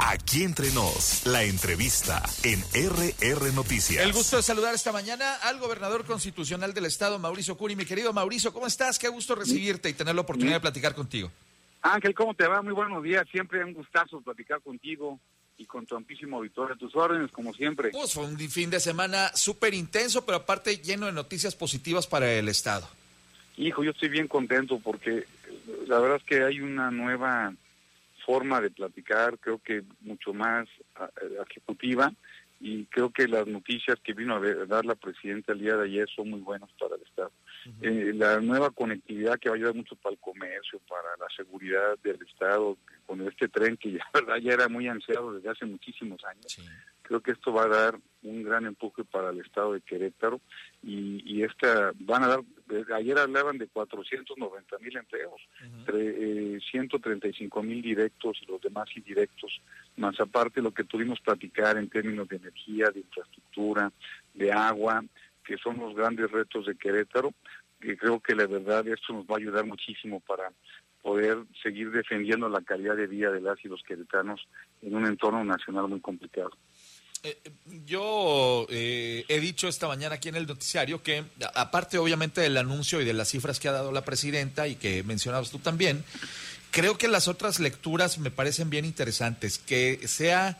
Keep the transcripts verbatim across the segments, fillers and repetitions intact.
Aquí Entre Nos, la entrevista en R R Noticias. El gusto de saludar esta mañana al gobernador constitucional del estado, Mauricio Curi. Mi querido Mauricio, ¿cómo estás? Qué gusto recibirte y tener la oportunidad de platicar contigo. Ángel, ¿cómo te va? Muy buenos días. Siempre un gustazo platicar contigo y con tu amplísimo auditorio. A tus órdenes, como siempre. Pues fue un fin de semana súper intenso, pero aparte lleno de noticias positivas para el estado. Hijo, yo estoy bien contento porque la verdad es que hay una nueva forma de platicar, creo que mucho más uh, ejecutiva, y creo que las noticias que vino a, ver, a dar la presidenta el día de ayer son muy buenas para el estado. Uh-huh. Eh, la nueva conectividad que va a ayudar mucho para el comercio, para la seguridad del estado, con este tren que ya, verdad, ya era muy ansiado desde hace muchísimos años. Sí. Creo que esto va a dar un gran empuje para el estado de Querétaro y, y esta van a dar, ayer hablaban de cuatrocientos noventa mil empleos, uh-huh. tre, eh, ciento treinta y cinco mil directos y los demás indirectos, más aparte lo que pudimos platicar en términos de energía, de infraestructura, de agua, que son los grandes retos de Querétaro, que creo que la verdad esto nos va a ayudar muchísimo para poder seguir defendiendo la calidad de vida de las y los queretanos en un entorno nacional muy complicado. Eh, yo eh, he dicho esta mañana aquí en el noticiario que, aparte obviamente del anuncio y de las cifras que ha dado la presidenta y que mencionabas tú también, creo que las otras lecturas me parecen bien interesantes, que sea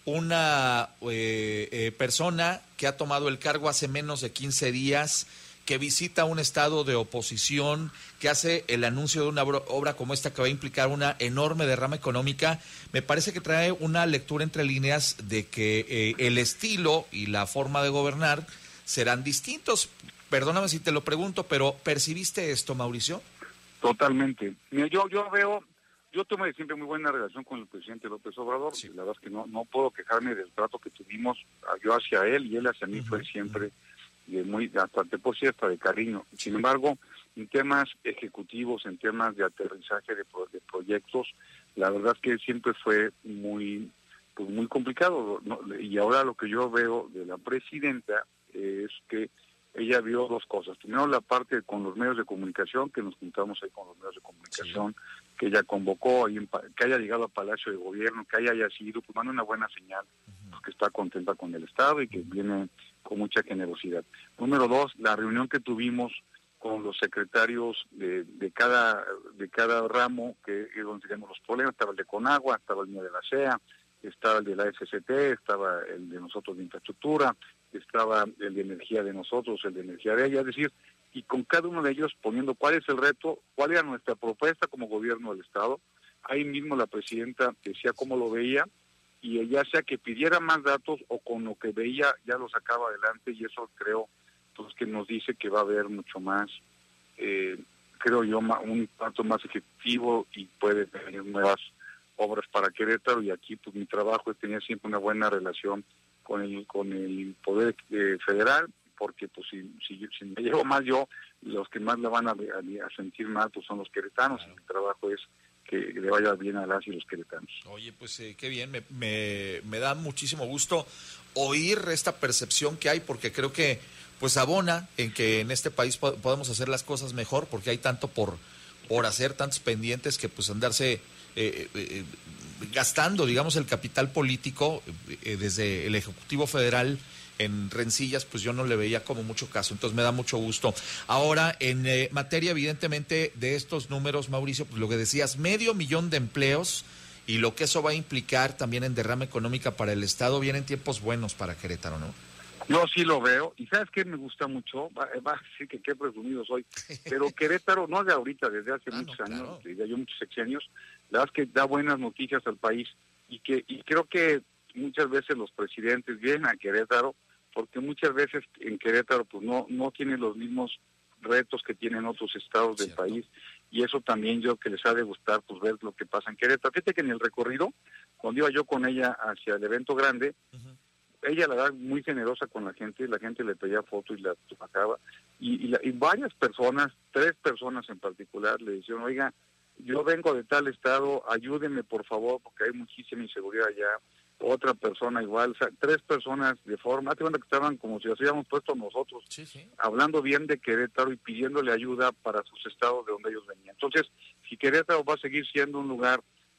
una eh, eh, persona que ha tomado el cargo hace menos de quince días, que visita un estado de oposición, que hace el anuncio de una obra como esta que va a implicar una enorme derrama económica. Me parece que trae una lectura entre líneas de que eh, el estilo y la forma de gobernar serán distintos. Perdóname si te lo pregunto, pero ¿percibiste esto, Mauricio? Totalmente. Mira, yo yo veo, yo tuve siempre muy buena relación con el presidente López Obrador. Sí. La verdad es que no, no puedo quejarme del trato que tuvimos, yo hacia él y él hacia mí uh-huh. fue siempre... de muy hasta te puedo decir hasta de cariño. Sin embargo, en temas ejecutivos, en temas de aterrizaje de, pro, de proyectos, la verdad es que siempre fue muy pues muy complicado, ¿no? Y ahora lo que yo veo de la presidenta es que ella vio dos cosas. Primero, la parte con los medios de comunicación, que nos juntamos ahí con los medios de comunicación, sí. que ella convocó, ahí en, que haya llegado al Palacio de Gobierno, que haya, haya sido, pues manda una buena señal, uh-huh. pues, que está contenta con el Estado y que uh-huh. viene con mucha generosidad. Número dos, la reunión que tuvimos con los secretarios de, de cada de cada ramo, que es donde tenemos los problemas, estaba el de Conagua, estaba el mío de la C E A, estaba el de la F C T, estaba el de nosotros de infraestructura, estaba el de energía de nosotros, el de energía de ella, es decir, y con cada uno de ellos poniendo cuál es el reto, cuál era nuestra propuesta como gobierno del Estado. Ahí mismo la presidenta decía cómo lo veía, y ya sea que pidiera más datos o con lo que veía ya lo sacaba adelante, y eso creo pues que nos dice que va a haber mucho más, eh, creo yo, un impacto más ejecutivo y puede tener nuevas obras para Querétaro. Y aquí pues mi trabajo es tener siempre una buena relación con el con el poder eh, federal, porque pues si, si, si me llevo mal yo, los que más le van a, a, a sentir mal pues son los queretanos. Claro. Y mi trabajo es que le vaya bien a las y los queretanos. Oye, pues eh, qué bien, me, me, me da muchísimo gusto oír esta percepción que hay, porque creo que pues abona en que en este país po- podemos hacer las cosas mejor, porque hay tanto por, por hacer, tantos pendientes que pues andarse eh, eh, gastando, digamos, el capital político eh, desde el Ejecutivo Federal en rencillas, pues yo no le veía como mucho caso, entonces me da mucho gusto. Ahora, en eh, materia evidentemente de estos números, Mauricio, pues lo que decías, medio millón de empleos y lo que eso va a implicar también en derrama económica para el Estado, vienen tiempos buenos para Querétaro, ¿no? Yo sí lo veo, y ¿sabes qué me gusta mucho? Va, va a decir que qué presumido soy, pero Querétaro, no de ahorita, desde hace ah, muchos no, años, claro. desde yo muchos sexenios, la verdad es que da buenas noticias al país, y que y creo que muchas veces los presidentes vienen a Querétaro, porque muchas veces en Querétaro pues no no tienen los mismos retos que tienen otros estados del Cierto. país, y eso también yo que les ha de gustar pues ver lo que pasa en Querétaro. Fíjate que en el recorrido, cuando iba yo con ella hacia el evento grande, uh-huh. ella la verdad muy generosa con la gente, la gente le pedía fotos y la sacaba, y, y, la, y varias personas, tres personas en particular, le dijeron, oiga, yo vengo de tal estado, ayúdenme por favor, porque hay muchísima inseguridad allá. Otra persona igual, o sea, tres personas de forma, te cuenta que estaban como si las hubiéramos puesto nosotros, sí, sí. hablando bien de Querétaro y pidiéndole ayuda para sus estados de donde ellos venían. Entonces, si Querétaro va a seguir siendo un lugar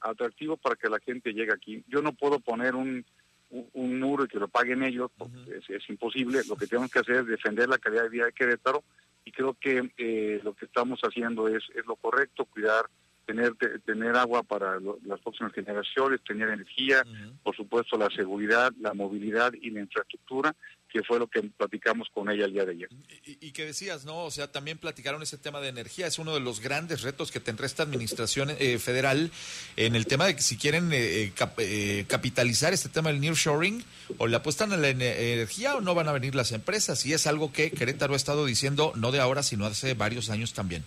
atractivo para que la gente llegue aquí. Yo no puedo poner un, un, un muro y que lo paguen ellos, porque uh-huh. es, es imposible. Lo que tenemos que hacer es defender la calidad de vida de Querétaro, y creo que eh, lo que estamos haciendo es, es lo correcto, cuidar, tener te, tener agua para lo, las próximas generaciones, tener energía, uh-huh. por supuesto la seguridad, la movilidad y la infraestructura, que fue lo que platicamos con ella el día de ayer. Y, y que decías, ¿no? O sea, también platicaron ese tema de energía, es uno de los grandes retos que tendrá esta administración eh, federal en el tema de que si quieren eh, cap, eh, capitalizar este tema del nearshoring, o le apuestan a la energía o no van a venir las empresas, y es algo que Querétaro ha estado diciendo no de ahora, sino hace varios años también.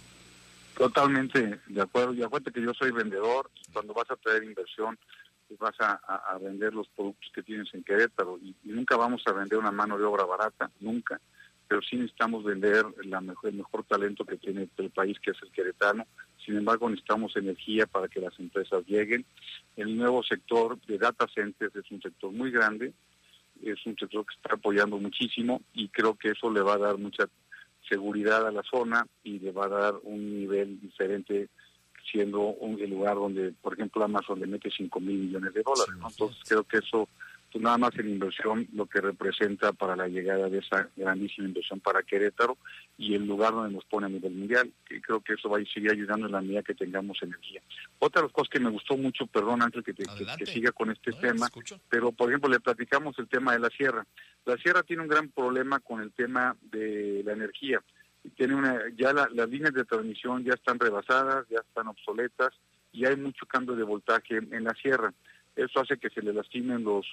Totalmente de acuerdo, y acuérdate que yo soy vendedor, y cuando vas a traer inversión, pues vas a, a, a vender los productos que tienes en Querétaro, y, y nunca vamos a vender una mano de obra barata, nunca, pero sí necesitamos vender la mejor, el mejor talento que tiene el país, que es el queretano. Sin embargo, necesitamos energía para que las empresas lleguen. El nuevo sector de data centers es un sector muy grande, es un sector que está apoyando muchísimo, y creo que eso le va a dar mucha seguridad a la zona y le va a dar un nivel diferente, siendo un el lugar donde, por ejemplo, Amazon le mete cinco mil millones de dólares, ¿no? Entonces creo que eso, pues nada más en inversión, lo que representa para la llegada de esa grandísima inversión para Querétaro y el lugar donde nos pone a nivel mundial, que creo que eso va a seguir ayudando en la medida que tengamos energía. Otra de las cosas que me gustó mucho, perdón, antes que, te, que, que siga con este no, tema, pero por ejemplo le platicamos el tema de la sierra. La sierra tiene un gran problema con el tema de la energía. Tiene una, ya la, las líneas de transmisión ya están rebasadas, ya están obsoletas, y hay mucho cambio de voltaje en, en la sierra. Eso hace que se le lastimen los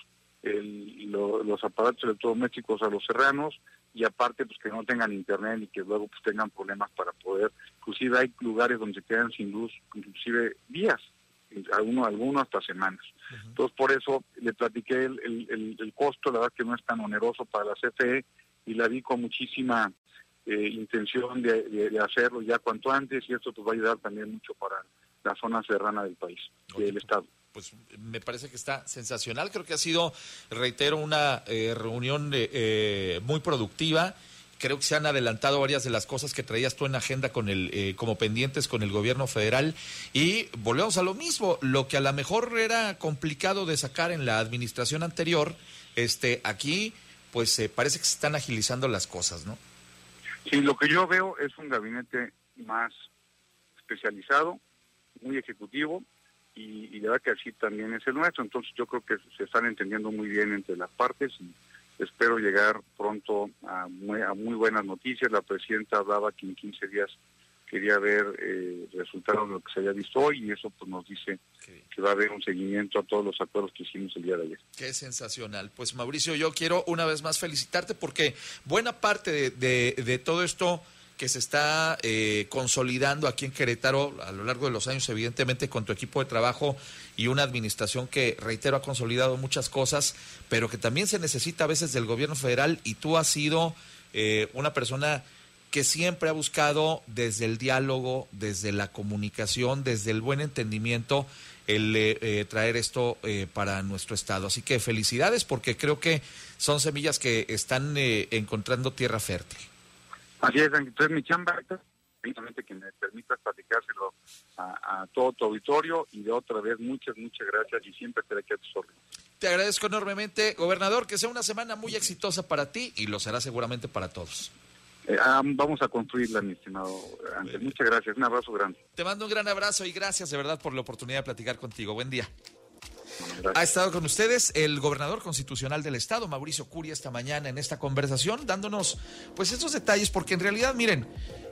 el, lo, los aparatos electrodomésticos a los serranos, y aparte pues que no tengan internet y que luego pues tengan problemas para poder, inclusive hay lugares donde se quedan sin luz, inclusive días, algunos alguno hasta semanas. Uh-huh. Entonces por eso le platiqué el, el, el, el costo, la verdad que no es tan oneroso para la C F E, y la vi con muchísima Eh, intención de, de, de hacerlo ya cuanto antes, y esto pues va a ayudar también mucho para la zona serrana del país, Oye, del estado. Pues me parece que está sensacional, creo que ha sido, reitero, una eh, reunión eh, muy productiva. Creo que se han adelantado varias de las cosas que traías tú en agenda con el eh, como pendientes con el gobierno federal, y volvemos a lo mismo, lo que a lo mejor era complicado de sacar en la administración anterior, este aquí pues eh, parece que se están agilizando las cosas, ¿no? Sí, lo que yo veo es un gabinete más especializado, muy ejecutivo, y, y la verdad que así también es el nuestro. Entonces yo creo que se están entendiendo muy bien entre las partes, y espero llegar pronto a muy, a muy buenas noticias. La presidenta hablaba que en quince días quería ver eh, resultados de lo que se había visto hoy, y eso pues nos dice okay. que va a haber un seguimiento a todos los acuerdos que hicimos el día de ayer. Qué sensacional. Pues Mauricio, yo quiero una vez más felicitarte, porque buena parte de, de, de todo esto que se está eh, consolidando aquí en Querétaro a lo largo de los años, evidentemente con tu equipo de trabajo y una administración que, reitero, ha consolidado muchas cosas, pero que también se necesita a veces del gobierno federal, y tú has sido eh, una persona que siempre ha buscado desde el diálogo, desde la comunicación, desde el buen entendimiento, el eh, traer esto eh, para nuestro estado. Así que felicidades, porque creo que son semillas que están eh, encontrando tierra fértil. Así es, entonces mi chamba, precisamente que me permitas platicárselo a, a todo tu auditorio, y de otra vez muchas, muchas gracias, y siempre estaré aquí a tus órdenes. Te agradezco enormemente, gobernador, que sea una semana muy exitosa para ti, y lo será seguramente para todos. Eh, ah, vamos a construirla, mi estimado Ángel. Muchas gracias, un abrazo grande. Te mando un gran abrazo y gracias de verdad por la oportunidad de platicar contigo. Buen día. Gracias. Ha estado con ustedes el gobernador constitucional del estado, Mauricio Curi, esta mañana en esta conversación, dándonos pues esos detalles, porque en realidad, miren,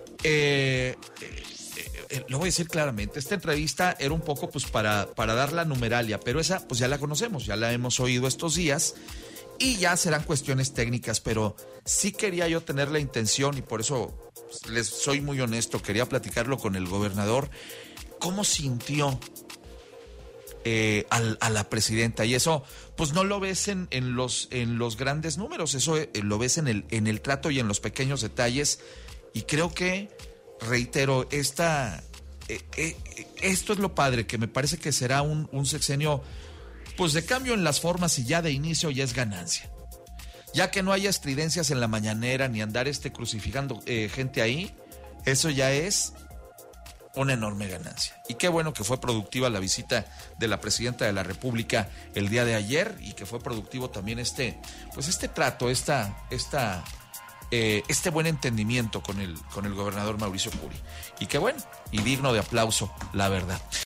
eh, eh, eh, lo voy a decir claramente, esta entrevista era un poco pues para, para dar la numeralia, pero esa pues ya la conocemos, ya la hemos oído estos días, y ya serán cuestiones técnicas, pero sí quería yo tener la intención, y por eso pues, les soy muy honesto, quería platicarlo con el gobernador, cómo sintió eh, al, a la presidenta, y eso pues no lo ves en, en, los, en los grandes números, eso eh, lo ves en el, en el trato y en los pequeños detalles, y creo que, reitero, esta, eh, eh, esto es lo padre, que me parece que será un, un sexenio pues de cambio en las formas, y ya de inicio ya es ganancia. Ya que no haya estridencias en la mañanera ni andar este crucificando eh, gente ahí, eso ya es una enorme ganancia. Y qué bueno que fue productiva la visita de la presidenta de la República el día de ayer y que fue productivo también este, pues este trato, esta, esta, eh, este buen entendimiento con el, con el gobernador Mauricio Curi. Y qué bueno, y digno de aplauso, la verdad.